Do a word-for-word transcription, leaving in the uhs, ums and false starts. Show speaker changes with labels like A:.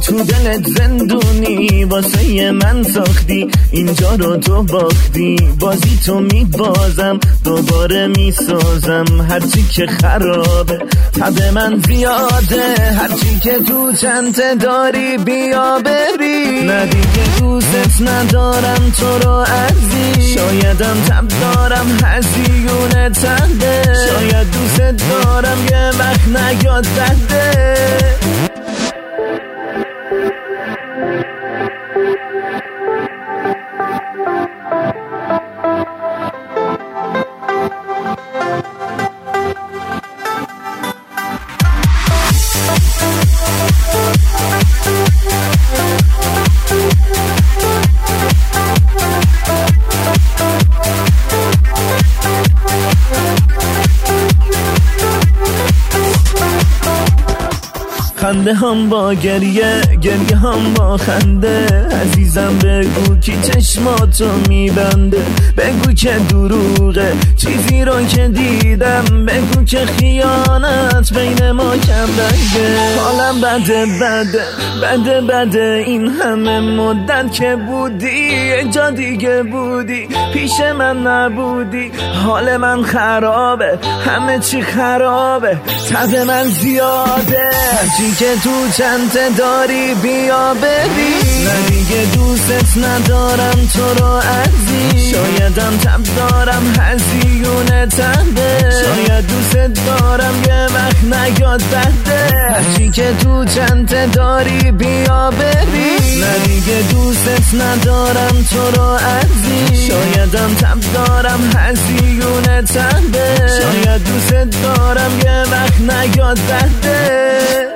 A: تو دلت زندونی واسه من ساختی، اینجا رو تو باختی، بازی تو میبازم دوباره میسازم. هرچی که خرابه تب من زیاده، هرچی که تو چنته داری بیا بری. نه دیگه دوست ندارم تو رو عزیز، شایدم تب دارم هزیون تنده، شاید دوست دارم یه وقت نگاد زده. خنده هم با گریه، گریه هم با خنده. عزیزم بگو کی چشماتو میبنده، بگو که دروغه چیزی رو که دیدم، بگو که خیانت بین ما کم رنگه. حالم بده بده بده بده این همه مدت که بودی یه جا دیگه بودی، پیش من نبودی. حال من خرابه، همه چی خرابه، تب من زیاده. چی که تو چنته داری بیا بری. نه دیگه دوست ندارم تو رو عزیز، شایدم تب دارم هزیون تنده، شاید دوست دارم یه وقت نگاد بده. هرچی که تو چنته داری بیا بری. نه دیگه دوست ندارم تو رو عزیز، شایدم تب دارم هزیون تنده، شاید دوست دارم یه وقت نگاد بده.